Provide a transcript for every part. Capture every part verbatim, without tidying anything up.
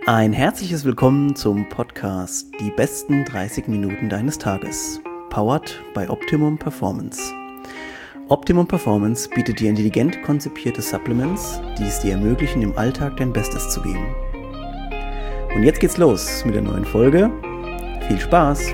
Ein herzliches Willkommen zum Podcast Die besten dreißig Minuten deines Tages, powered by Optimum Performance. Optimum Performance bietet dir intelligent konzipierte Supplements, die es dir ermöglichen, im Alltag dein Bestes zu geben. Und jetzt geht's los mit der neuen Folge. Viel Spaß!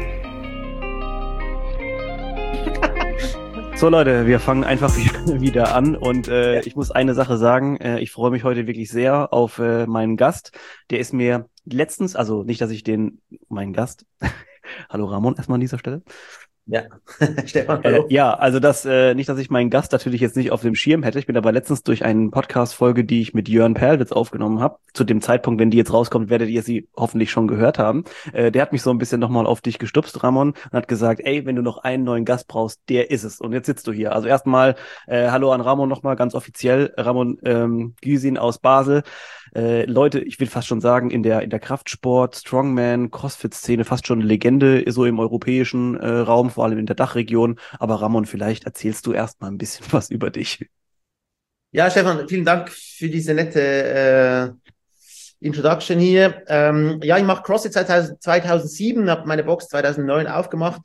So Leute, wir fangen einfach wieder an und äh, ich muss eine Sache sagen, äh, ich freue mich heute wirklich sehr auf äh, meinen Gast. Der ist mir letztens, also nicht, dass ich den, meinen Gast, hallo Ramon erstmal an dieser Stelle. Ja, Stefan, Äh, hallo. ja, also das, äh, nicht, dass ich meinen Gast natürlich jetzt nicht auf dem Schirm hätte. Ich bin aber letztens durch eine Podcast-Folge, die ich mit Jörn Perlwitz aufgenommen habe. Zu dem Zeitpunkt, wenn die jetzt rauskommt, werdet ihr sie hoffentlich schon gehört haben. Äh, der hat mich so ein bisschen nochmal auf dich gestupst, Ramon, und hat gesagt, ey, wenn du noch einen neuen Gast brauchst, der ist es. Und jetzt sitzt du hier. Also erstmal äh, hallo an Ramon nochmal ganz offiziell. Ramon ähm, Gysin aus Basel. Äh, Leute, ich will fast schon sagen, in der in der Kraftsport, Strongman, Crossfit-Szene fast schon eine Legende, so im europäischen äh, Raum, vor allem in der Dachregion. Aber Ramon, vielleicht erzählst du erst mal ein bisschen was über dich. Ja, Stefan, vielen Dank für diese nette äh, Introduction hier. Ähm, ja, ich mache CrossFit seit zweitausendsieben, habe meine Box zweitausendneun aufgemacht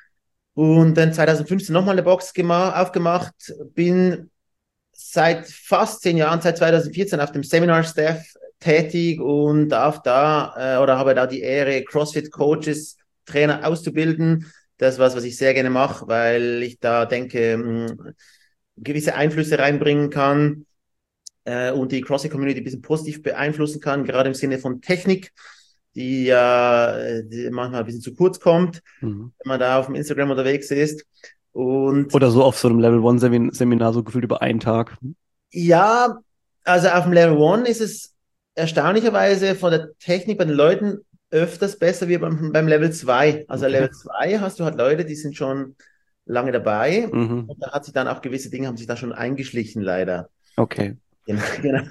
und dann zweitausendfünfzehn nochmal eine Box gema- aufgemacht. Bin seit fast zehn Jahren, seit zweitausendvierzehn auf dem Seminar-Staff tätig und darf da äh, oder habe da die Ehre, CrossFit-Coaches, Trainer auszubilden. Das ist was, was ich sehr gerne mache, weil ich da denke, mh, gewisse Einflüsse reinbringen kann äh, und die CrossFit-Community ein bisschen positiv beeinflussen kann, gerade im Sinne von Technik, die ja äh, die manchmal ein bisschen zu kurz kommt, Mhm. wenn man da auf dem Instagram unterwegs ist. Und Oder so auf so einem Level-One-Seminar, so gefühlt über einen Tag. ja, also auf dem Level One ist es erstaunlicherweise von der Technik bei den Leuten öfters besser wie beim, beim Level zwei. Also Okay. Level zwei hast du halt Leute, die sind schon lange dabei Mhm. und da hat sich dann auch gewisse Dinge haben sich da schon eingeschlichen, leider. Okay. Genau, genau.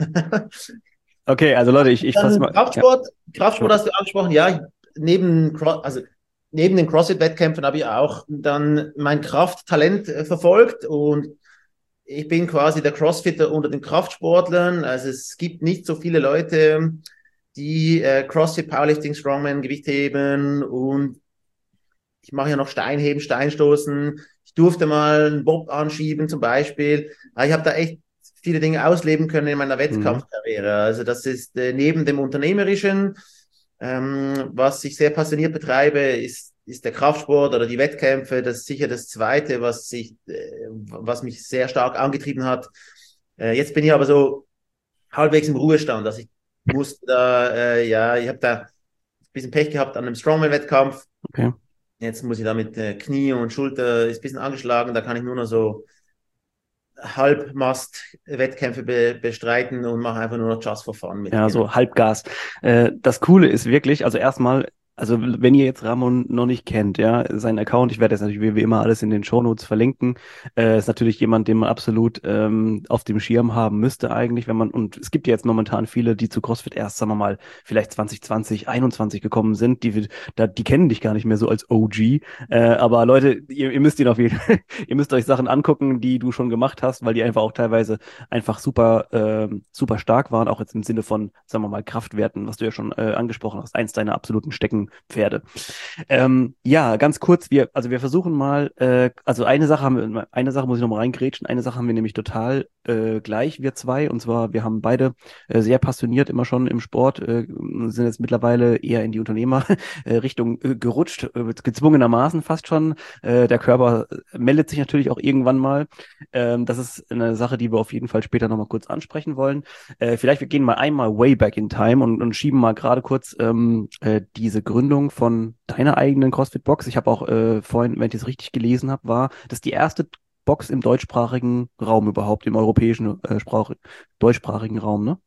Okay, also Leute, ich, ich fasse Dann mal. Ja. Kraftsport, Kraftsport hast du angesprochen, ja, ich, neben, Cro- also neben den CrossFit-Wettkämpfen habe ich auch dann mein Krafttalent äh, verfolgt und ich bin quasi der Crossfitter unter den Kraftsportlern. Also es gibt nicht so viele Leute, die äh, CrossFit, Powerlifting, Strongman, Gewichtheben und ich mache ja noch Steinheben, Steinstoßen. Ich durfte mal einen Bob anschieben zum Beispiel. Aber ich habe da echt viele Dinge ausleben können in meiner Mhm. Wettkampfkarriere. Also das ist äh, neben dem Unternehmerischen, ähm, was ich sehr passioniert betreibe, ist, ist der Kraftsport oder die Wettkämpfe. Das ist sicher das Zweite, was, sich, äh, was mich sehr stark angetrieben hat. Äh, jetzt bin ich aber so halbwegs im Ruhestand. Also ich musste da, äh, ja, ich habe da ein bisschen Pech gehabt an einem Strongman-Wettkampf. Okay. Jetzt muss ich da mit äh, Knie und Schulter, ist ein bisschen angeschlagen, da kann ich nur noch so Halbmast-Wettkämpfe be bestreiten und mache einfach nur noch Just for Fun mit. Ja, Genau. so Halbgas. Äh, das Coole ist wirklich, also erstmal, also wenn ihr jetzt Ramon noch nicht kennt, ja, sein Account, ich werde jetzt natürlich wie, wie immer alles in den Shownotes verlinken, äh, ist natürlich jemand, den man absolut ähm, auf dem Schirm haben müsste eigentlich, wenn man, und es gibt ja jetzt momentan viele, die zu CrossFit erst, sagen wir mal, vielleicht zwanzig zwanzig, einundzwanzig gekommen sind, die, da, die kennen dich gar nicht mehr so als O G, äh, aber Leute, ihr, ihr müsst ihn auf jeden Fall, ihr müsst euch Sachen angucken, die du schon gemacht hast, weil die einfach auch teilweise einfach super, ähm, super stark waren, auch jetzt im Sinne von, sagen wir mal, Kraftwerten, was du ja schon äh, angesprochen hast, eins deiner absoluten Steckenpferde. Ähm, ja, ganz kurz, wir, also wir versuchen mal, äh, also eine Sache haben wir, eine Sache muss ich noch mal reingrätschen, eine Sache haben wir nämlich total äh, gleich, wir zwei, und zwar, wir haben beide äh, sehr passioniert immer schon im Sport, äh, sind jetzt mittlerweile eher in die Unternehmerrichtung äh, gerutscht, äh, gezwungenermaßen fast schon. Äh, der Körper meldet sich natürlich auch irgendwann mal. Ähm, das ist eine Sache, die wir auf jeden Fall später nochmal kurz ansprechen wollen. Äh, vielleicht wir gehen mal einmal way back in time und, und schieben mal gerade kurz ähm, äh, diese Gründung von deiner eigenen CrossFit-Box. Ich habe auch äh, vorhin, wenn ich es richtig gelesen habe, war das die erste Box im deutschsprachigen Raum überhaupt, im europäischen äh, Sprach, deutschsprachigen Raum, ne?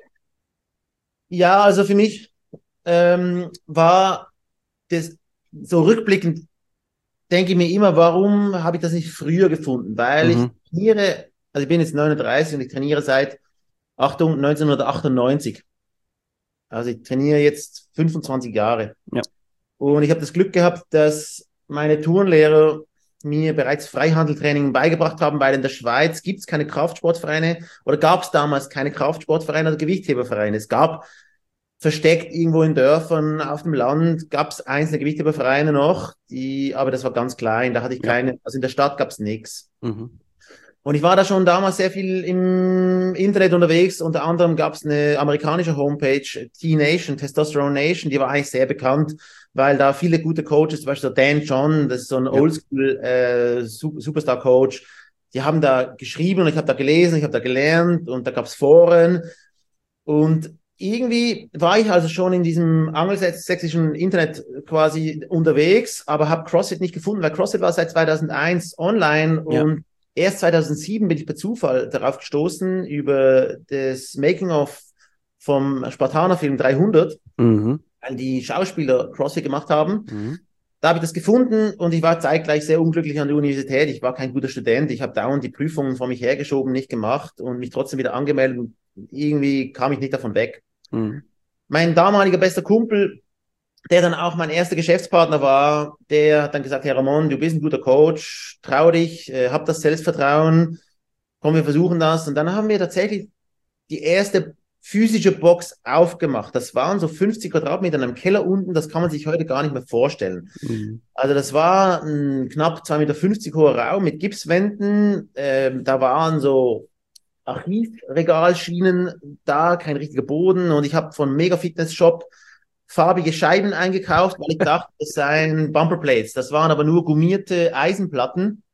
Ja, also für mich ähm, war das so rückblickend, denke ich mir immer, warum habe ich das nicht früher gefunden? Weil ich Mhm. trainiere, also ich bin jetzt neununddreißig und ich trainiere seit, Achtung, neunzehnhundertachtundneunzig. Also ich trainiere jetzt fünfundzwanzig Jahre. Ja. Und ich habe das Glück gehabt, dass meine Turnlehrer mir bereits Freihandeltraining beigebracht haben, weil in der Schweiz gibt es keine Kraftsportvereine oder gab es damals keine Kraftsportvereine oder Gewichthebervereine. Es gab versteckt irgendwo in Dörfern auf dem Land gab es einzelne Gewichthebervereine noch, die, aber das war ganz klein, da hatte ich Ja. keine, also in der Stadt gab es nichts. Mhm. Und ich war da schon damals sehr viel im Internet unterwegs. Unter anderem gab es eine amerikanische Homepage, T-Nation, Testosterone Nation, die war eigentlich sehr bekannt, weil da viele gute Coaches, zum Beispiel so Dan John, das ist so ein Ja. Oldschool äh, Superstar-Coach, die haben da geschrieben und ich habe da gelesen, ich habe da gelernt und da gab es Foren. Und irgendwie war ich also schon in diesem angelsächsischen Internet quasi unterwegs, aber habe CrossFit nicht gefunden, weil CrossFit war seit zweitausendeins online Ja. und erst zweitausendsieben bin ich per Zufall darauf gestoßen über das Making-of vom Spartaner-Film dreihundert, Mhm. weil die Schauspieler CrossFit gemacht haben. Mhm. Da habe ich das gefunden und ich war zeitgleich sehr unglücklich an der Universität. Ich war kein guter Student. Ich habe dauernd die Prüfungen vor mich hergeschoben, nicht gemacht und mich trotzdem wieder angemeldet. Und irgendwie kam ich nicht davon weg. Mhm. Mein damaliger bester Kumpel, der dann auch mein erster Geschäftspartner war, der hat dann gesagt, Herr Ramon, du bist ein guter Coach, trau dich, äh, hab das Selbstvertrauen, komm, wir versuchen das. Und dann haben wir tatsächlich die erste physische Box aufgemacht. Das waren so fünfzig Quadratmeter in einem Keller unten, das kann man sich heute gar nicht mehr vorstellen. Mhm. Also das war ein knapp zwei Meter fünfzig hoher Raum mit Gipswänden, ähm, da waren so Archivregalschienen da, kein richtiger Boden und ich habe von Mega Fitness Shop farbige Scheiben eingekauft, weil ich dachte, das seien Bumperplates. Das waren aber nur gummierte Eisenplatten,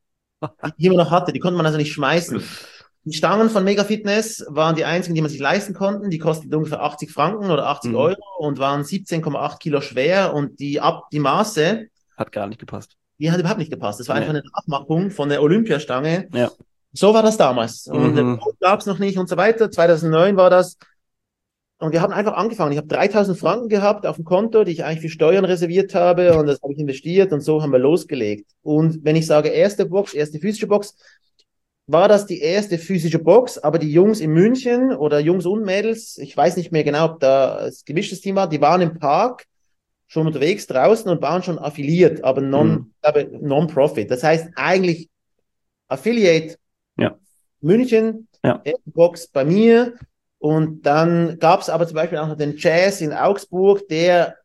die man noch hatte. Die konnte man also nicht schmeißen. Die Stangen von Mega Fitness waren die einzigen, die man sich leisten konnten. Die kosteten ungefähr achtzig Franken oder achtzig Mhm. Euro und waren siebzehn Komma acht Kilo schwer und die, Ab die Maße, Hat gar nicht gepasst. die hat überhaupt nicht gepasst. Das war Nee. einfach eine Nachmachung von der Olympiastange. Ja. So war das damals. Und Mhm. äh, gab es noch nicht und so weiter. zweitausendneun war das. Und wir haben einfach angefangen. Ich habe dreitausend Franken gehabt auf dem Konto, die ich eigentlich für Steuern reserviert habe. Und das habe ich investiert und so haben wir losgelegt. Und wenn ich sage erste Box, erste physische Box, war das die erste physische Box. Aber die Jungs in München oder Jungs und Mädels, ich weiß nicht mehr genau, ob da ein gemischtes Team war, die waren im Park schon unterwegs draußen und waren schon affiliiert, aber non, Mhm. aber non-profit. Das heißt eigentlich Affiliate Ja. München, Ja. erste Box bei mir. Und dann gab es aber zum Beispiel auch noch den Jazz in Augsburg, der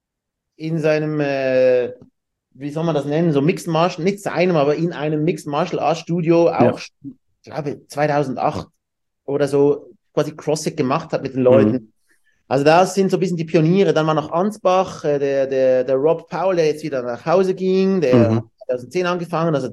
in seinem, äh, wie soll man das nennen, so Mixed Martial, nicht seinem, aber in einem Mixed Martial Arts Studio auch, Ja. ich glaube, zweitausendacht oder so quasi CrossFit gemacht hat mit den Leuten. Mhm. Also da sind so ein bisschen die Pioniere. Dann war noch Ansbach, äh, der, der, der Rob Powell, der jetzt wieder nach Hause ging, der Mhm. hat zweitausendzehn angefangen. Also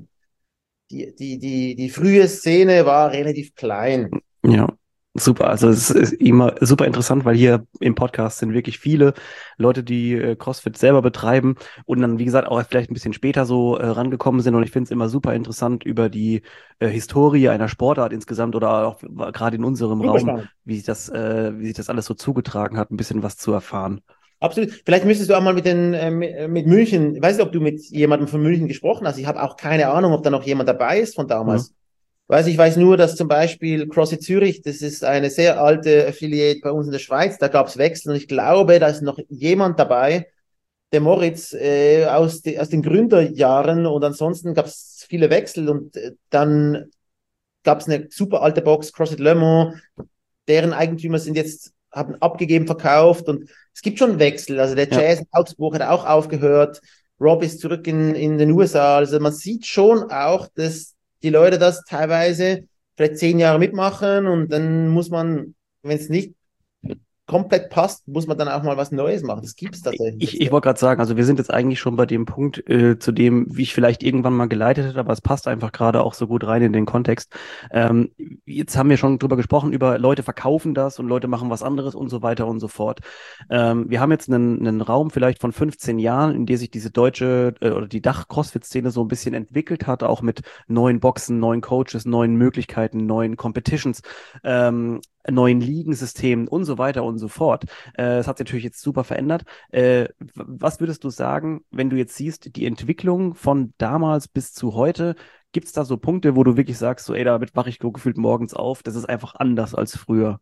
die, die, die, die frühe Szene war relativ klein. Ja, super. Also es ist immer super interessant, weil hier im Podcast sind wirklich viele Leute, die äh, CrossFit selber betreiben und dann, wie gesagt, auch vielleicht ein bisschen später so äh, rangekommen sind. Und ich finde es immer super interessant über die äh, Historie einer Sportart insgesamt oder auch äh, gerade in unserem Super Raum, spannend. wie sich das, äh, wie sich das alles so zugetragen hat, ein bisschen was zu erfahren. Absolut. Vielleicht müsstest du auch mal mit den äh, mit, äh, mit München, ich weiß nicht, ob du mit jemandem von München gesprochen hast. Ich habe auch keine Ahnung, ob da noch jemand dabei ist von damals. Mhm. Weiß, ich weiß nur, dass zum Beispiel CrossFit Zürich, das ist eine sehr alte Affiliate bei uns in der Schweiz, da gab es Wechsel und ich glaube, da ist noch jemand dabei, der Moritz äh, aus, de, aus den Gründerjahren und ansonsten gab es viele Wechsel und äh, dann gab es eine super alte Box, CrossFit Le Mans, deren Eigentümer sind jetzt, haben abgegeben, verkauft und es gibt schon Wechsel, also der Ja. Jazz in Augsburg hat auch aufgehört, Rob ist zurück in, in den U S A, also man sieht schon auch, dass die Leute das teilweise vielleicht zehn Jahre mitmachen und dann muss man, wenn es nicht komplett passt, muss man dann auch mal was Neues machen. Das gibt es tatsächlich. Ich, ich wollte gerade sagen, also wir sind jetzt eigentlich schon bei dem Punkt, äh, zu dem, wie ich vielleicht irgendwann mal geleitet hätte, aber es passt einfach gerade auch so gut rein in den Kontext. Ähm, jetzt haben wir schon drüber gesprochen, über Leute verkaufen das und Leute machen was anderes und so weiter und so fort. Ähm, wir haben jetzt einen, einen Raum vielleicht von fünfzehn Jahren, in dem sich diese deutsche äh, oder die Dach-Crossfit-Szene so ein bisschen entwickelt hat, auch mit neuen Boxen, neuen Coaches, neuen Möglichkeiten, neuen Competitions, ähm, neuen Ligensystemen und so weiter und so fort. Äh, es hat sich natürlich jetzt super verändert. Äh, was würdest du sagen, wenn du jetzt siehst, die Entwicklung von damals bis zu heute, gibt es da so Punkte, wo du wirklich sagst, so ey, damit wache ich so gefühlt morgens auf, das ist einfach anders als früher?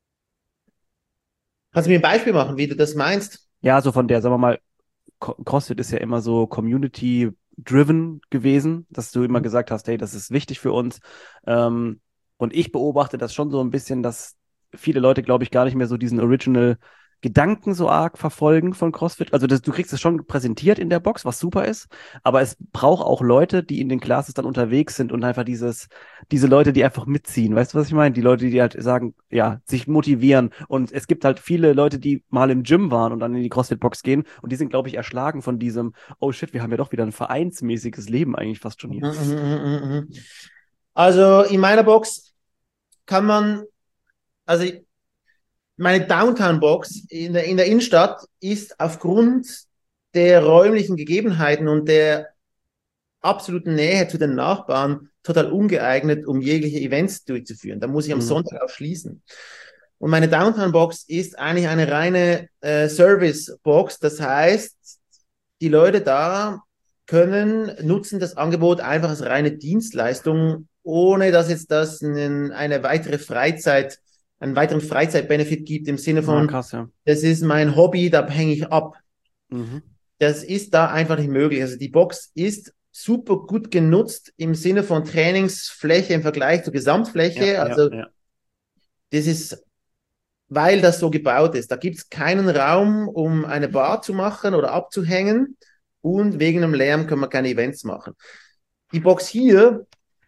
Kannst du mir ein Beispiel machen, wie du das meinst? Ja, so von der, sagen wir mal, Co- CrossFit ist ja immer so Community-driven gewesen, dass du immer gesagt hast, hey, das ist wichtig für uns. Ähm, und ich beobachte das schon so ein bisschen, dass viele Leute, glaube ich, gar nicht mehr so diesen Original Gedanken so arg verfolgen von CrossFit. Also das, du kriegst es schon präsentiert in der Box, was super ist, aber es braucht auch Leute, die in den Classes dann unterwegs sind und einfach dieses, diese Leute, die einfach mitziehen. Weißt du, was ich meine? Die Leute, die halt sagen, ja, sich motivieren. Und es gibt halt viele Leute, die mal im Gym waren und dann in die CrossFit-Box gehen und die sind, glaube ich, erschlagen von diesem, oh shit, wir haben ja doch wieder ein vereinsmäßiges Leben eigentlich fast schon hier. Mhm, mhm, mhm. Also in meiner Box kann man, also meine Downtown-Box in der, in der Innenstadt ist aufgrund der räumlichen Gegebenheiten und der absoluten Nähe zu den Nachbarn total ungeeignet, um jegliche Events durchzuführen. Da muss ich am Mhm. Sonntag auch schließen. Und meine Downtown-Box ist eigentlich eine reine äh, Service-Box. Das heißt, die Leute da können, nutzen das Angebot einfach als reine Dienstleistung, ohne dass jetzt das einen, eine weitere Freizeit, einen weiteren Freizeitbenefit gibt im Sinne Ah, von, krass, ja. das ist mein Hobby, da hänge ich ab. Mhm. Das ist da einfach nicht möglich. Also die Box ist super gut genutzt im Sinne von Trainingsfläche im Vergleich zur Gesamtfläche. Ja, ja, Also ja. das ist, weil das so gebaut ist. Da gibt es keinen Raum, um eine Bar zu machen oder abzuhängen, und wegen dem Lärm können wir keine Events machen. Die Box hier,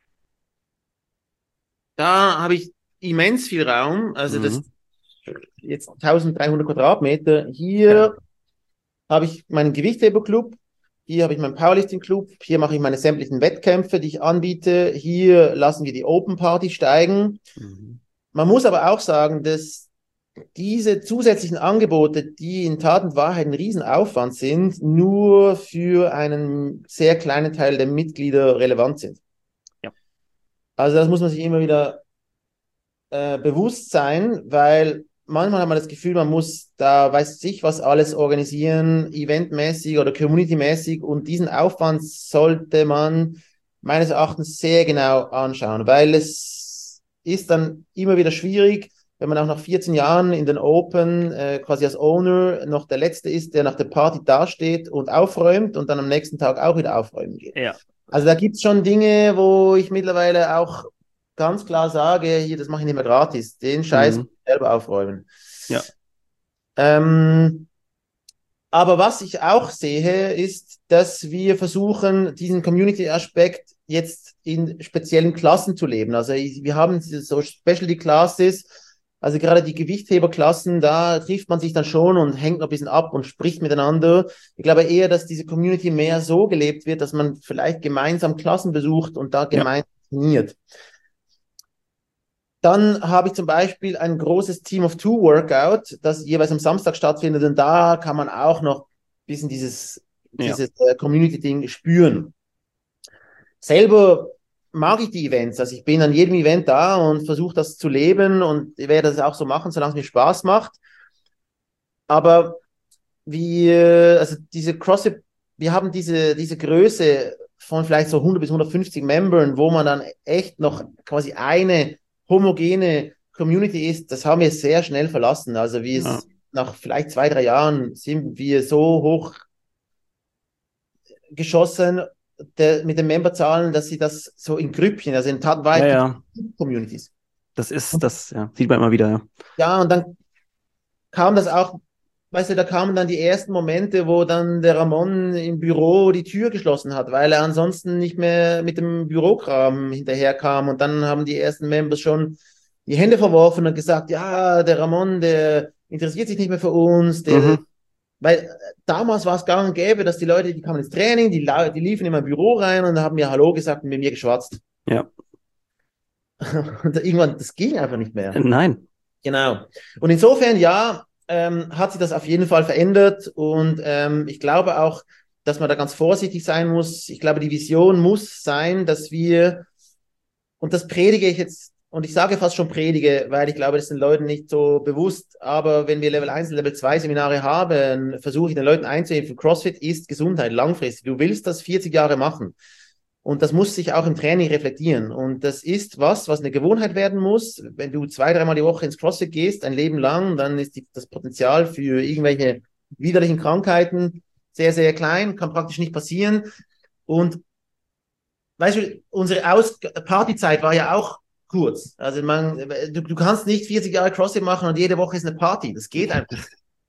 da habe ich immens viel Raum. Also das Mhm. jetzt eintausenddreihundert Quadratmeter. Hier Ja. habe ich meinen Gewichtheberclub. Hier habe ich meinen Powerlifting-Club. Hier mache ich meine sämtlichen Wettkämpfe, die ich anbiete. Hier lassen wir die Open Party steigen. Mhm. Man muss aber auch sagen, dass diese zusätzlichen Angebote, die in Tat und Wahrheit ein Riesenaufwand sind, nur für einen sehr kleinen Teil der Mitglieder relevant sind. Ja. Also das muss man sich immer wieder äh, bewusst sein, weil manchmal hat man das Gefühl, man muss da, weiß ich, was alles organisieren, eventmäßig oder communitymäßig, und diesen Aufwand sollte man meines Erachtens sehr genau anschauen, weil es ist dann immer wieder schwierig, wenn man auch nach vierzehn Jahren in den Open äh, quasi als Owner noch der Letzte ist, der nach der Party dasteht und aufräumt und dann am nächsten Tag auch wieder aufräumen geht. Ja. Also da gibt es schon Dinge, wo ich mittlerweile auch ganz klar sage, hier, das mache ich nicht mehr gratis. Den Scheiß muss Mhm. ich selber aufräumen. Ja. Ähm, aber was ich auch sehe, ist, dass wir versuchen, diesen Community-Aspekt jetzt in speziellen Klassen zu leben. Also ich, wir haben diese so Specialty Classes, also gerade die Gewichtheberklassen, da trifft man sich dann schon und hängt noch ein bisschen ab und spricht miteinander. Ich glaube eher, dass diese Community mehr so gelebt wird, dass man vielleicht gemeinsam Klassen besucht und da Ja. gemeinsam trainiert. Dann habe ich zum Beispiel ein großes Team of Two Workout, das jeweils am Samstag stattfindet, und da kann man auch noch ein bisschen dieses, Ja. dieses äh, Community-Ding spüren. Selber mag ich die Events, also ich bin an jedem Event da und versuche das zu leben, und ich werde das auch so machen, solange es mir Spaß macht. Aber wir, also diese CrossFit, wir haben diese, diese Größe von vielleicht so hundert bis hundertfünfzig Membern, wo man dann echt noch quasi eine homogene Community ist, das haben wir sehr schnell verlassen. Also wie Ja. es nach vielleicht zwei, drei Jahren sind wir so hoch geschossen der, mit den Memberzahlen, dass sie das so in Grüppchen, also in Tat und Ja, Wahrheit gibt ja. es Communities. Das ist, das, ja, sieht man immer wieder, ja. Ja, und dann kam das auch, weißt du, da kamen dann die ersten Momente, wo dann der Ramon im Büro die Tür geschlossen hat, weil er ansonsten nicht mehr mit dem Bürokram hinterherkam, und dann haben die ersten Members schon die Hände verworfen und gesagt, ja, der Ramon, der interessiert sich nicht mehr für uns, der, Mhm. weil damals war es gang und gäbe, dass die Leute, die kamen ins Training, die, die liefen in mein Büro rein und haben mir Hallo gesagt und mit mir geschwatzt. Ja. Und irgendwann, das ging einfach nicht mehr. Nein. Genau. Und insofern, ja, ähm, hat sich das auf jeden Fall verändert, und ähm, ich glaube auch, dass man da ganz vorsichtig sein muss. Ich glaube, die Vision muss sein, dass wir, und das predige ich jetzt, und ich sage fast schon predige, weil ich glaube, das ist den Leuten nicht so bewusst, aber wenn wir Level eins und Level zwei Seminare haben, versuche ich den Leuten einzuheben, CrossFit ist Gesundheit langfristig. Du willst das vierzig Jahre machen. Und das muss sich auch im Training reflektieren. Und das ist was, was eine Gewohnheit werden muss. Wenn du zwei, dreimal die Woche ins CrossFit gehst, ein Leben lang, dann ist die, das Potenzial für irgendwelche widerlichen Krankheiten sehr, sehr klein, kann praktisch nicht passieren. Und weißt du, unsere Aus Partyzeit war ja auch kurz. Also man, du, du kannst nicht vierzig Jahre CrossFit machen und jede Woche ist eine Party. Das geht einfach nicht.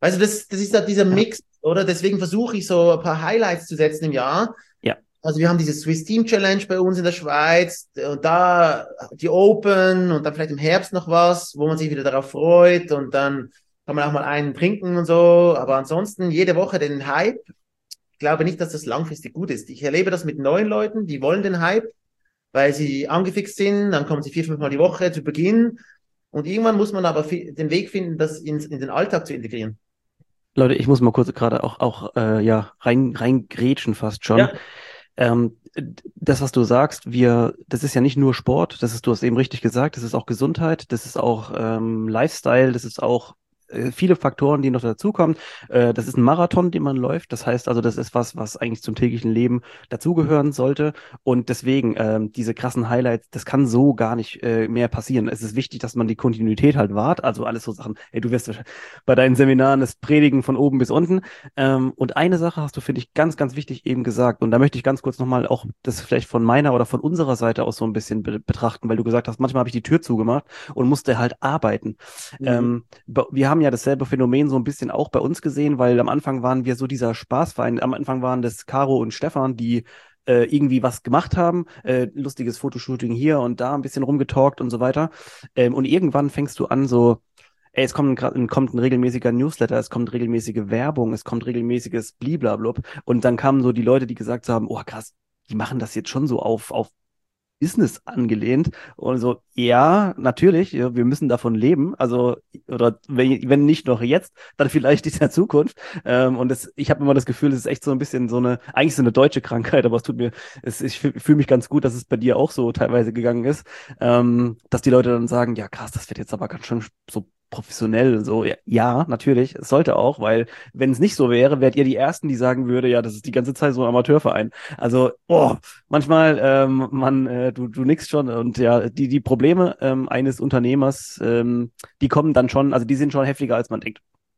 Weißt du, das, das ist halt dieser Ja. Mix, oder? Deswegen versuche ich so ein paar Highlights zu setzen im Jahr. Ja. Also wir haben diese Swiss Team Challenge bei uns in der Schweiz und da die Open und dann vielleicht im Herbst noch was, wo man sich wieder darauf freut und dann kann man auch mal einen trinken und so. Aber ansonsten jede Woche den Hype. Ich glaube nicht, dass das langfristig gut ist. Ich erlebe das mit neuen Leuten, die wollen den Hype, weil sie angefixt sind. Dann kommen sie vier, fünf Mal die Woche zu Beginn. Und irgendwann muss man aber den Weg finden, das in, in den Alltag zu integrieren. Leute, ich muss mal kurz gerade auch, auch äh, ja, rein, reingrätschen fast schon. Ja, Ähm, Das, was du sagst, wir, das ist ja nicht nur Sport, das ist, du hast eben richtig gesagt, das ist auch Gesundheit, das ist auch ähm, Lifestyle, das ist auch äh, viele Faktoren, die noch dazukommen. Äh, das ist ein Marathon, den man läuft. Das heißt also, das ist was, was eigentlich zum täglichen Leben dazugehören sollte. Und deswegen, ähm, diese krassen Highlights, das kann so gar nicht äh, mehr passieren. Es ist wichtig, dass man die Kontinuität halt wahrt. Also alles so Sachen, ey, du wirst wahrscheinlich bei deinen Seminaren das Predigen von oben bis unten. Ähm, und eine Sache hast du, finde ich, ganz, ganz wichtig eben gesagt. Und da möchte ich ganz kurz nochmal auch das vielleicht von meiner oder von unserer Seite aus so ein bisschen be betrachten, weil du gesagt hast, manchmal habe ich die Tür zugemacht und musste halt arbeiten. mhm. Ähm, be- wir haben ja dasselbe Phänomen so ein bisschen auch bei uns gesehen, weil am Anfang waren wir so dieser Spaßverein. Am Anfang waren das Caro und Stefan, die äh, irgendwie was gemacht haben, äh, lustiges Fotoshooting hier und da, ein bisschen rumgetalkt und so weiter. Ähm, und irgendwann fängst du an, so, ey, es kommt, grad, kommt ein regelmäßiger Newsletter, es kommt regelmäßige Werbung, es kommt regelmäßiges Bliblablub. Und dann kamen so die Leute, die gesagt haben, oh krass, die machen das jetzt schon so auf, auf Business angelehnt. Und so, ja, natürlich, ja, wir müssen davon leben. Also, oder wenn, wenn nicht noch jetzt, dann vielleicht in der Zukunft. Ähm, und das, ich habe immer das Gefühl, es ist echt so ein bisschen so eine, eigentlich so eine deutsche Krankheit, aber es tut mir, es, ich fühle fühl mich ganz gut, dass es bei dir auch so teilweise gegangen ist, ähm, dass die Leute dann sagen, ja krass, das wird jetzt aber ganz schön so professionell. So, ja, ja, natürlich, es sollte auch, weil wenn es nicht so wäre, wärt ihr die Ersten, die sagen würde, ja, das ist die ganze Zeit so ein Amateurverein. Also, oh, manchmal, ähm, man, äh, du, du nickst schon und ja, die, die Probleme ähm, eines Unternehmers, ähm, die kommen dann schon, also die sind schon heftiger, als man denkt.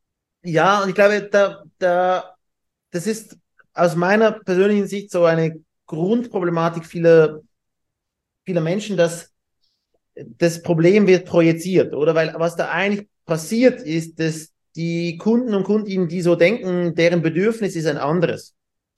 Ja, und ich glaube, da, da, das ist aus meiner persönlichen Sicht so eine Grundproblematik vieler, vieler Menschen, dass das Problem wird projiziert, oder? Weil was da eigentlich passiert ist, dass die Kunden und Kundinnen, die so denken, deren Bedürfnis ist ein anderes.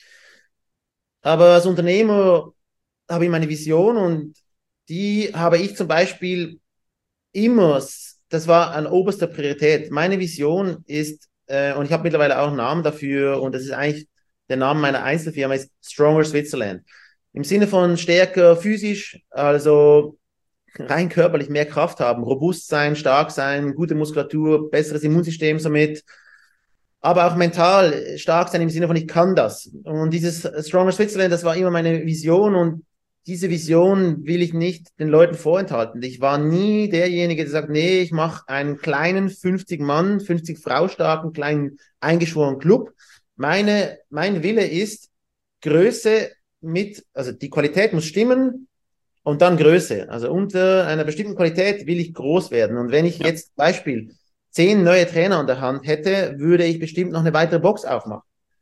Aber als Unternehmer habe ich meine Vision und die habe ich zum Beispiel immer, das war an oberster Priorität. Meine Vision ist, äh, und ich habe mittlerweile auch einen Namen dafür, und das ist eigentlich der Name meiner Einzelfirma, ist Stronger Switzerland. Im Sinne von stärker physisch, also rein körperlich mehr Kraft haben, robust sein, stark sein, gute Muskulatur, besseres Immunsystem somit, aber auch mental stark sein im Sinne von ich kann das. Und dieses Stronger Switzerland, das war immer meine Vision und diese Vision will ich nicht den Leuten vorenthalten. Ich war nie derjenige, der sagt, nee, ich mache einen kleinen fünfzig Mann, fünfzig Frau starken, kleinen eingeschworenen Club. Meine, mein Wille ist Größe mit, also die Qualität muss stimmen und dann Größe. Also unter einer bestimmten Qualität will ich groß werden. Und wenn ich Ja. jetzt Beispiel zehn neue Trainer an der Hand hätte, würde ich bestimmt noch eine weitere Box aufmachen.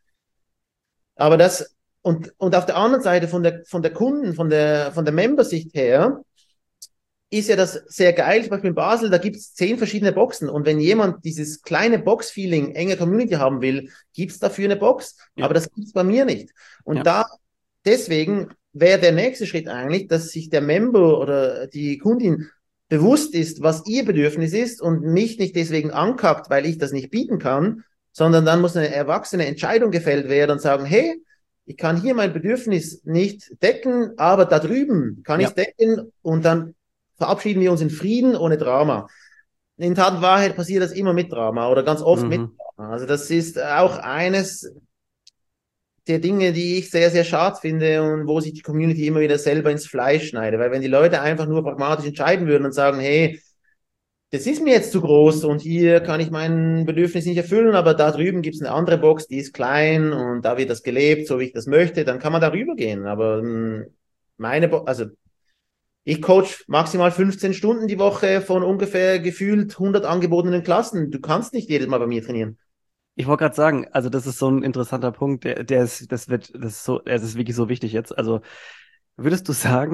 Aber das, und, und auf der anderen Seite von der, von der Kunden, von der, von der Membersicht her, ist ja das sehr geil. Zum Beispiel in Basel, da gibt es zehn verschiedene Boxen. Und wenn jemand dieses kleine Box-Feeling, enge Community haben will, gibt es dafür eine Box. Ja, Aber das gibt es bei mir nicht. Und ja. da, deswegen wäre der nächste Schritt eigentlich, dass sich der Member oder die Kundin bewusst ist, was ihr Bedürfnis ist und mich nicht deswegen ankackt, weil ich das nicht bieten kann, sondern dann muss eine erwachsene Entscheidung gefällt werden und sagen, hey, ich kann hier mein Bedürfnis nicht decken, aber da drüben kann ich Ja. es decken und dann verabschieden wir uns in Frieden ohne Drama. In Tat und Wahrheit passiert das immer mit Drama oder ganz oft mit Mhm. Drama. Also das ist auch eines der Dinge, die ich sehr, sehr schade finde und wo sich die Community immer wieder selber ins Fleisch schneidet. Weil wenn die Leute einfach nur pragmatisch entscheiden würden und sagen, hey, das ist mir jetzt zu groß und hier kann ich mein Bedürfnis nicht erfüllen, aber da drüben gibt es eine andere Box, die ist klein und da wird das gelebt, so wie ich das möchte, dann kann man darüber gehen. Aber mh, meine, Bo also ich coach maximal fünfzehn Stunden die Woche von ungefähr gefühlt hundert angebotenen Klassen. Du kannst nicht jedes Mal bei mir trainieren. Ich wollte gerade sagen, also das ist so ein interessanter Punkt, der, der ist, das wird, das ist so, es ist wirklich so wichtig jetzt. Also würdest du sagen,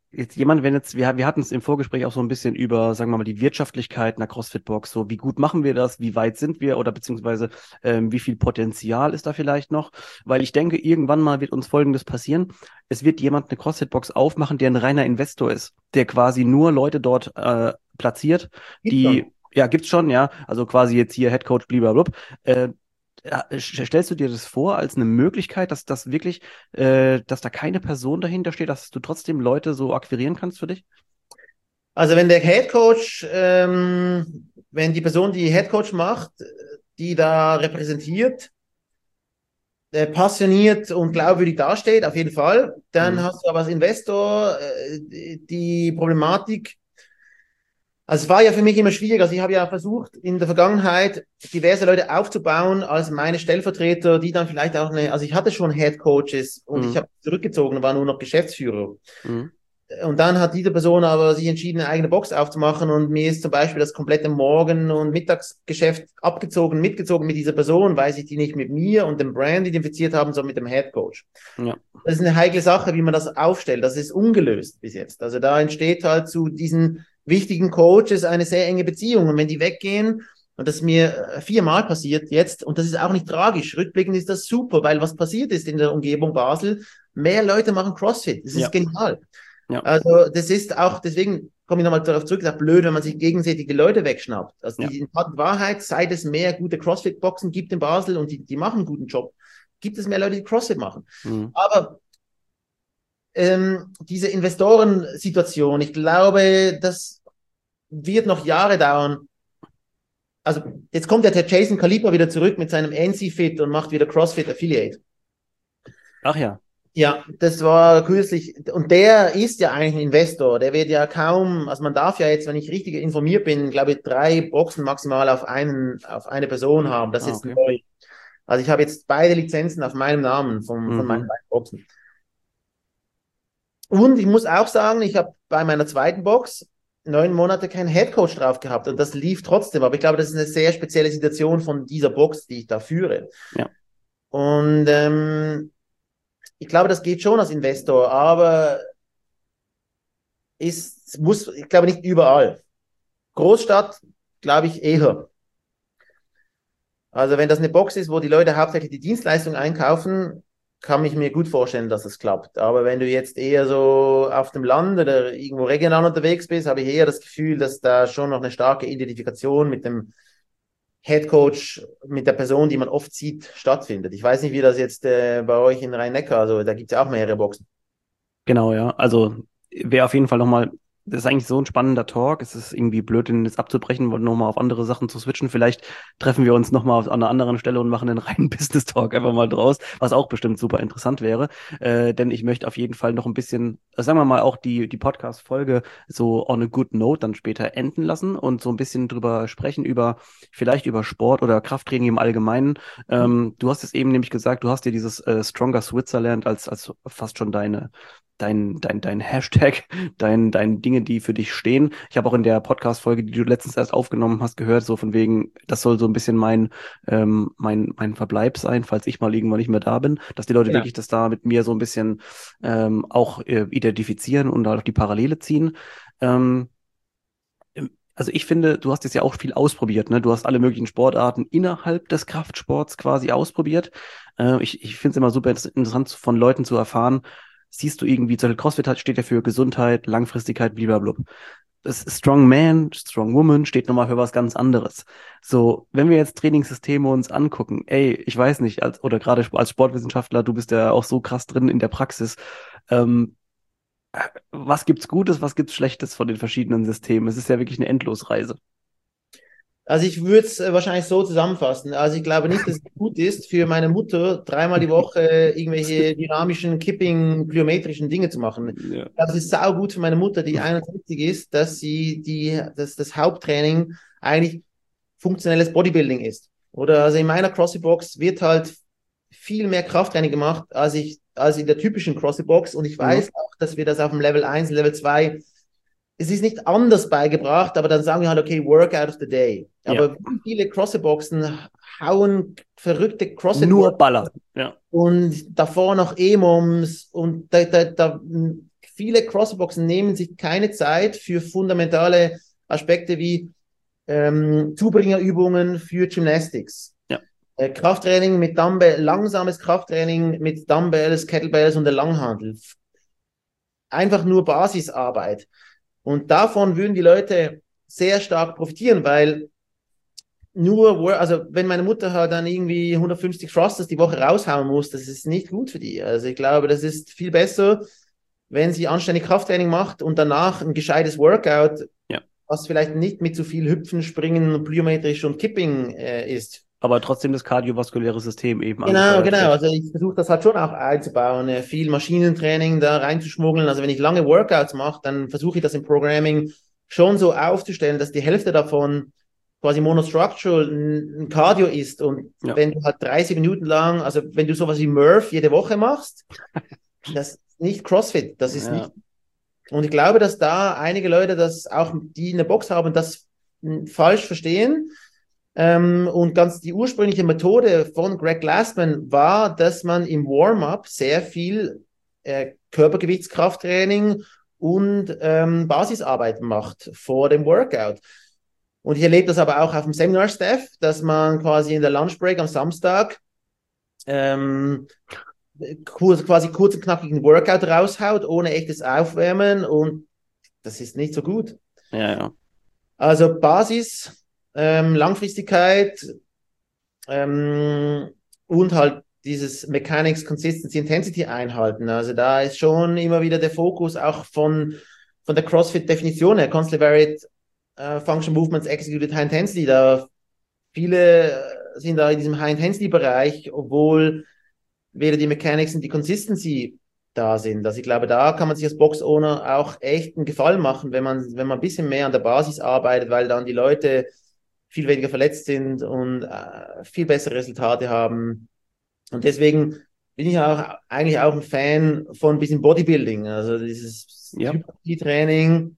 jetzt jemand, wenn jetzt, wir, wir hatten es im Vorgespräch auch so ein bisschen über, sagen wir mal, die Wirtschaftlichkeit einer CrossFit-Box, so wie gut machen wir das, wie weit sind wir oder beziehungsweise ähm, wie viel Potenzial ist da vielleicht noch, weil ich denke, irgendwann mal wird uns Folgendes passieren, es wird jemand eine CrossFit-Box aufmachen, der ein reiner Investor ist, der quasi nur Leute dort äh, platziert, Gibt's schon. die, ja, gibt's schon, ja, also quasi jetzt hier Headcoach, blablabla, äh, ja, stellst du dir das vor als eine Möglichkeit, dass das wirklich, äh, dass da keine Person dahinter steht, dass du trotzdem Leute so akquirieren kannst für dich? Also wenn der Head Coach, ähm, wenn die Person, die Head Coach macht, die da repräsentiert, äh, passioniert und glaubwürdig dasteht, auf jeden Fall, dann Mhm. hast du aber als Investor äh, die Problematik. Also es war ja für mich immer schwierig. Also ich habe ja versucht, in der Vergangenheit diverse Leute aufzubauen als meine Stellvertreter, die dann vielleicht auch eine, also ich hatte schon Head Coaches und ich Mhm. habe zurückgezogen und war nur noch Geschäftsführer. Mhm. Und dann hat diese Person aber sich entschieden, eine eigene Box aufzumachen und mir ist zum Beispiel das komplette Morgen- und Mittagsgeschäft abgezogen, mitgezogen mit dieser Person, weil sich die nicht mit mir und dem Brand identifiziert haben, sondern mit dem Head Coach. Ja. Das ist eine heikle Sache, wie man das aufstellt. Das ist ungelöst bis jetzt. Also da entsteht halt zu diesen wichtigen Coaches eine sehr enge Beziehung. Und wenn die weggehen, und das ist mir viermal passiert jetzt, und das ist auch nicht tragisch, rückblickend ist das super, weil was passiert ist in der Umgebung Basel, mehr Leute machen CrossFit. Das ist Ja. genial. Ja. Also das ist auch, deswegen komme ich nochmal darauf zurück, ist auch blöd, wenn man sich gegenseitig die Leute wegschnappt. Also Ja. die in Wahrheit, seit es mehr gute CrossFit-Boxen gibt in Basel und die, die machen einen guten Job, gibt es mehr Leute, die CrossFit machen. Mhm. Aber ähm, diese Investorensituation, ich glaube, das wird noch Jahre dauern. Also jetzt kommt ja der Jason Caliper wieder zurück mit seinem N C-Fit und macht wieder CrossFit Affiliate. Ach ja. Ja, das war kürzlich. Und der ist ja eigentlich ein Investor. Der wird ja kaum, also man darf ja jetzt, wenn ich richtig informiert bin, glaube ich, drei Boxen maximal auf einen, auf eine Person haben. Das Ah, ist okay. neu. Also ich habe jetzt beide Lizenzen auf meinem Namen von, von meinen Mhm. beiden Boxen. Und ich muss auch sagen, ich habe bei meiner zweiten Box neun Monate keinen Headcoach drauf gehabt und das lief trotzdem. Aber ich glaube, das ist eine sehr spezielle Situation von dieser Box, die ich da führe. Ja. Und ähm, ich glaube, das geht schon als Investor, aber ist, muss, ich glaube nicht überall. Großstadt, glaube ich eher. Also wenn das eine Box ist, wo die Leute hauptsächlich die Dienstleistung einkaufen, kann ich mir gut vorstellen, dass es klappt. Aber wenn du jetzt eher so auf dem Land oder irgendwo regional unterwegs bist, habe ich eher das Gefühl, dass da schon noch eine starke Identifikation mit dem Head Coach, mit der Person, die man oft sieht, stattfindet. Ich weiß nicht, wie das jetzt äh, bei euch in Rhein-Neckar, also da gibt es ja auch mehrere Boxen. Genau, ja. Also wäre auf jeden Fall nochmal, das ist eigentlich so ein spannender Talk. Es ist irgendwie blöd, den jetzt abzubrechen und nochmal auf andere Sachen zu switchen. Vielleicht treffen wir uns nochmal an einer anderen Stelle und machen einen reinen Business-Talk einfach mal draus, was auch bestimmt super interessant wäre. Äh, denn ich möchte auf jeden Fall noch ein bisschen, äh, sagen wir mal, auch die, die Podcast-Folge so on a good note dann später enden lassen und so ein bisschen drüber sprechen, über vielleicht über Sport oder Krafttraining im Allgemeinen. Ähm, du hast es eben nämlich gesagt, du hast dir dieses äh, Stronger Switzerland als, als fast schon deine dein, dein, dein Hashtag, dein, dein Dinge, die für dich stehen. Ich habe auch in der Podcast-Folge, die du letztens erst aufgenommen hast, gehört, so von wegen, das soll so ein bisschen mein, ähm, mein, mein Verbleib sein, falls ich mal irgendwann nicht mehr da bin, dass die Leute Genau. wirklich das da mit mir so ein bisschen ähm, auch äh, identifizieren und halt auch die Parallele ziehen. Ähm, also ich finde, du hast jetzt ja auch viel ausprobiert, ne? Du hast alle möglichen Sportarten innerhalb des Kraftsports quasi ausprobiert. Äh, ich ich finde es immer super interessant von Leuten zu erfahren, siehst du irgendwie, zum Beispiel CrossFit hat, steht ja für Gesundheit, Langfristigkeit, blablabla. Das Strong Man, Strong Woman steht nochmal für was ganz anderes. So, wenn wir jetzt Trainingssysteme uns angucken, ey, ich weiß nicht, als, oder gerade als Sportwissenschaftler, du bist ja auch so krass drin in der Praxis, ähm, was gibt's Gutes, was gibt's Schlechtes von den verschiedenen Systemen? Es ist ja wirklich eine Endlosreise. Also ich würde es äh, wahrscheinlich so zusammenfassen. Also ich glaube nicht, dass es gut ist für meine Mutter, dreimal die Woche irgendwelche dynamischen, kipping, plyometrischen Dinge zu machen. Ich Ja. glaube, es ist sau gut für meine Mutter, die einundsiebzig ist, dass sie die, dass das Haupttraining eigentlich funktionelles Bodybuilding ist. Oder also in meiner CrossFit-Box wird halt viel mehr Krafttraining gemacht, als ich, als in der typischen CrossFit-Box. Und ich Mhm. weiß auch, dass wir das auf dem Level eins, Level zwei, es ist nicht anders beigebracht, aber dann sagen wir halt, okay, Workout of the Day. Ja. Aber wie viele CrossFit-Boxen hauen verrückte Nur CrossFit-Workouts Baller. Ja. und davor noch E-Moms und da, da, da viele CrossFit-Boxen nehmen sich keine Zeit für fundamentale Aspekte wie ähm, Zubringerübungen für Gymnastics. Ja. Äh, Krafttraining mit Dumbbell, langsames Krafttraining mit Dumbbells, Kettlebells und der Langhantel. Einfach nur Basisarbeit. Und davon würden die Leute sehr stark profitieren, weil nur, also wenn meine Mutter halt dann irgendwie hundertfünfzig Thrusters die Woche raushauen muss, das ist nicht gut für die. Also ich glaube, das ist viel besser, wenn sie anständig Krafttraining macht und danach ein gescheites Workout, Ja. was vielleicht nicht mit zu viel Hüpfen, Springen, plyometrisch und Kipping äh, ist. Aber trotzdem das kardiovaskuläre System eben Genau, angefeuert genau. wird. Also ich versuche das halt schon auch einzubauen, äh, viel Maschinentraining da reinzuschmuggeln. Also wenn ich lange Workouts mache, dann versuche ich das im Programming schon so aufzustellen, dass die Hälfte davon quasi monostructural ein Cardio ist. Und Ja. wenn du halt dreißig Minuten lang, also wenn du sowas wie Murph jede Woche machst, das ist nicht CrossFit, das ist Ja. nicht. Und ich glaube, dass da einige Leute, das auch die eine Box haben, das mh, falsch verstehen. Ähm, und ganz die ursprüngliche Methode von Greg Glassman war, dass man im Warm-up sehr viel äh, Körpergewichtskrafttraining und ähm, Basisarbeit macht vor dem Workout. Und ich erlebe das aber auch auf dem Seminar-Staff, dass man quasi in der Lunchbreak am Samstag ähm, kurz, quasi kurz und knackigen Workout raushaut, ohne echtes Aufwärmen, und das ist nicht so gut. Ja, ja. Also Basis, ähm, Langfristigkeit ähm, und halt dieses Mechanics, Consistency, Intensity einhalten. Also da ist schon immer wieder der Fokus auch von, von der CrossFit-Definition her, Constantly Varied uh, Function Movements Executed High Intensity. Da viele sind da in diesem High Intensity-Bereich, obwohl weder die Mechanics und die Consistency da sind. Also ich glaube, da kann man sich als Box-Owner auch echt einen Gefallen machen, wenn man, wenn man ein bisschen mehr an der Basis arbeitet, weil dann die Leute viel weniger verletzt sind und äh, viel bessere Resultate haben. Und deswegen bin ich auch eigentlich auch ein Fan von ein bisschen Bodybuilding, also dieses Ja. Hypertrophie-Training.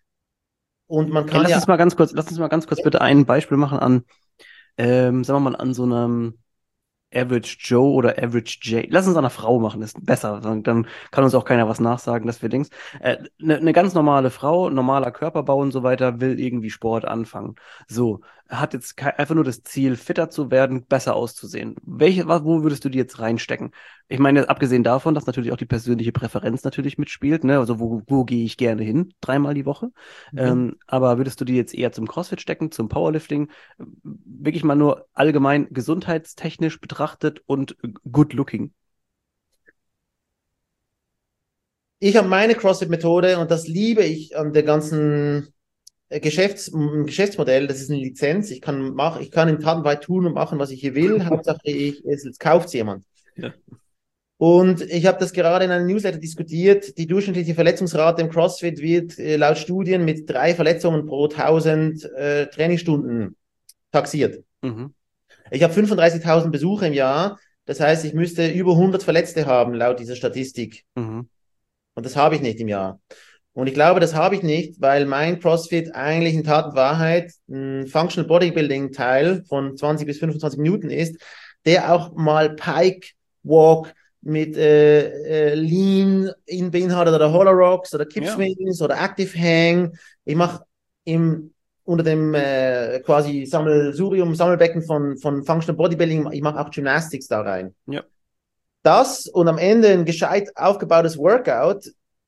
Und man Okay, kann lass ja... uns mal ganz kurz, lass uns mal ganz kurz bitte ein Beispiel machen an, ähm, sagen wir mal, an so einem Average Joe oder Average J. Lass uns an einer Frau machen, ist besser. Dann, dann kann uns auch keiner was nachsagen, dass wir Dings. Eine äh, ne, ne ganz normale Frau, normaler Körperbau und so weiter, will irgendwie Sport anfangen. So, hat jetzt ke- einfach nur das Ziel, fitter zu werden, besser auszusehen. Welche, wa- wo würdest du die jetzt reinstecken? Ich meine, jetzt abgesehen davon, dass natürlich auch die persönliche Präferenz natürlich mitspielt, ne? Also wo, wo gehe ich gerne hin? Dreimal die Woche. Mhm. Ähm, aber würdest du die jetzt eher zum CrossFit stecken, zum Powerlifting? Wirklich mal nur allgemein gesundheitstechnisch betrachtet und good looking. Ich habe meine CrossFit-Methode, und das liebe ich an der ganzen äh, Geschäfts Geschäftsmodell. Das ist eine Lizenz. Ich kann machen, ich kann in Taten weit tun und machen, was ich hier will. Hauptsache, ich, es, es kauft jemand. Ja. Und ich habe das gerade in einem Newsletter diskutiert. Die durchschnittliche Verletzungsrate im CrossFit wird äh, laut Studien mit drei Verletzungen pro tausend äh, Trainingsstunden taxiert. Mhm. Ich habe fünfunddreißigtausend Besucher im Jahr. Das heißt, ich müsste über hundert Verletzte haben, laut dieser Statistik. Mhm. Und das habe ich nicht im Jahr. Und ich glaube, das habe ich nicht, weil mein CrossFit eigentlich in Tat und Wahrheit ein Functional Bodybuilding Teil von zwanzig bis fünfundzwanzig Minuten ist, der auch mal Pike Walk mit äh, äh, Lean in beinhaltet oder Hollow Rocks oder Kip Swings, ja, oder Active Hang. Ich mache im unter dem äh, quasi Sammelsurium, Sammelbecken von, von Functional Bodybuilding, ich mache auch Gymnastics da rein. Ja. Das und am Ende ein gescheit aufgebautes Workout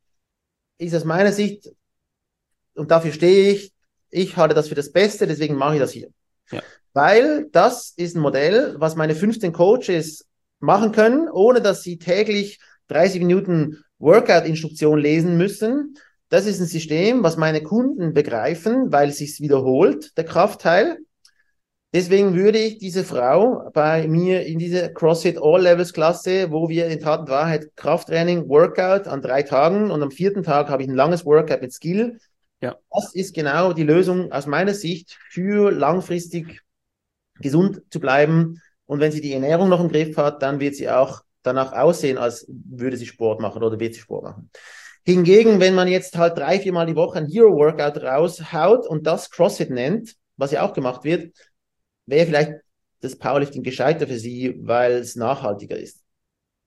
ist aus meiner Sicht, und dafür stehe ich, ich halte das für das Beste, deswegen mache ich das hier. Ja. Weil das ist ein Modell, was meine fünfzehn Coaches machen können, ohne dass sie täglich dreißig Minuten Workout-Instruktion lesen müssen. Das ist ein System, was meine Kunden begreifen, weil es sich wiederholt, der Kraftteil. Deswegen würde ich diese Frau bei mir in diese CrossFit All-Levels-Klasse, wo wir in Tat und Wahrheit Krafttraining, Workout an drei Tagen und am vierten Tag habe ich ein langes Workout mit Skill. Ja. Das ist genau die Lösung aus meiner Sicht für langfristig gesund zu bleiben. Und wenn sie die Ernährung noch im Griff hat, dann wird sie auch danach aussehen, als würde sie Sport machen oder wird sie Sport machen. Hingegen, wenn man jetzt halt drei, viermal die Woche ein Hero-Workout raushaut und das CrossFit nennt, was ja auch gemacht wird, wäre vielleicht das Powerlifting gescheiter für sie, weil es nachhaltiger ist.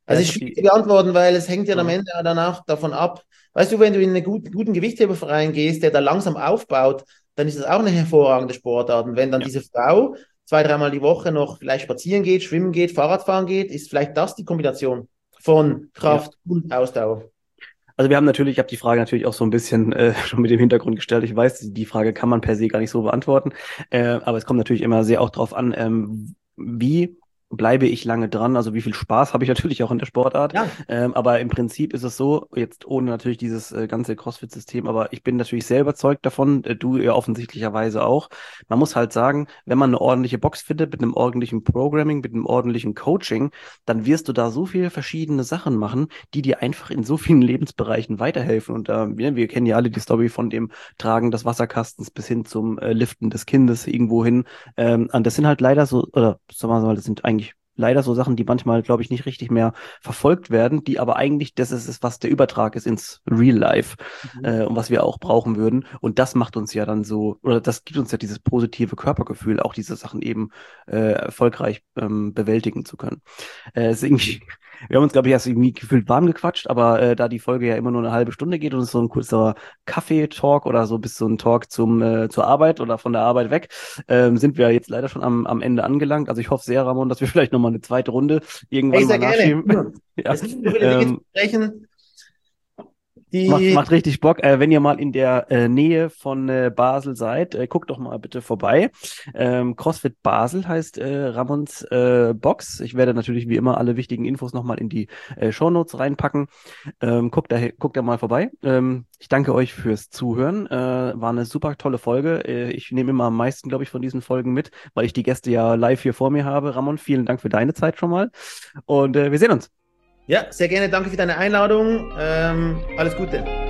Ja, Also ich ist habe schwierig zu die. beantworten, weil es hängt ja am Mhm. Ende dann auch davon ab. Weißt du, wenn du in einen guten, guten Gewichtheberverein gehst, der da langsam aufbaut, dann ist das auch eine hervorragende Sportart. Und wenn dann Ja. diese Frau zwei, dreimal die Woche noch vielleicht spazieren geht, schwimmen geht, Fahrradfahren geht, ist vielleicht das die Kombination von Ja. Kraft und Ausdauer. Also wir haben natürlich, ich habe die Frage natürlich auch so ein bisschen äh, schon mit dem Hintergrund gestellt. Ich weiß, die Frage kann man per se gar nicht so beantworten, äh, aber es kommt natürlich immer sehr auch drauf an, ähm, wie bleibe ich lange dran, also wie viel Spaß habe ich natürlich auch in der Sportart. Ja, Ähm, aber im Prinzip ist es so, jetzt ohne natürlich dieses äh, ganze CrossFit-System, aber ich bin natürlich sehr überzeugt davon, äh, du ja offensichtlicherweise auch. Man muss halt sagen, wenn man eine ordentliche Box findet, mit einem ordentlichen Programming, mit einem ordentlichen Coaching, dann wirst du da so viele verschiedene Sachen machen, die dir einfach in so vielen Lebensbereichen weiterhelfen. Und äh, wir, wir kennen ja alle die Story von dem Tragen des Wasserkastens bis hin zum äh, Liften des Kindes irgendwo hin. Ähm, und das sind halt leider so, oder sagen wir mal, das sind eigentlich leider so Sachen, die manchmal, glaube ich, nicht richtig mehr verfolgt werden, die aber eigentlich das ist, ist was der Übertrag ist ins Real Life mhm. äh, und was wir auch brauchen würden. Und das macht uns ja dann so, oder das gibt uns ja dieses positive Körpergefühl, auch diese Sachen eben äh, erfolgreich ähm, bewältigen zu können. Äh, ist irgendwie, wir haben uns, glaube ich, erst irgendwie gefühlt warm gequatscht, aber äh, da die Folge ja immer nur eine halbe Stunde geht und es so ein kurzer Kaffee-Talk oder so bis so ein Talk zum, äh, zur Arbeit oder von der Arbeit weg, ähm, sind wir jetzt leider schon am, am Ende angelangt. Also ich hoffe sehr, Ramon, dass wir vielleicht nochmal eine zweite Runde Hey, irgendwann mal sehr gerne. nachschieben. Ja. Ja, Es gibt so viele Dinge zu ähm, besprechen, Macht, die. macht richtig Bock. Äh, wenn ihr mal in der äh, Nähe von äh, Basel seid, äh, guckt doch mal bitte vorbei. Ähm, CrossFit Basel heißt äh, Ramons äh, Box. Ich werde natürlich wie immer alle wichtigen Infos nochmal in die äh, Shownotes reinpacken. Ähm, guckt, da, guckt da mal vorbei. Ähm, ich danke euch fürs Zuhören. Äh, war eine super tolle Folge. Äh, ich nehme immer am meisten, glaube ich, von diesen Folgen mit, weil ich die Gäste ja live hier vor mir habe. Ramon, vielen Dank für deine Zeit schon mal. Und äh, wir sehen uns. Ja, sehr gerne. Danke für deine Einladung. Ähm, alles Gute.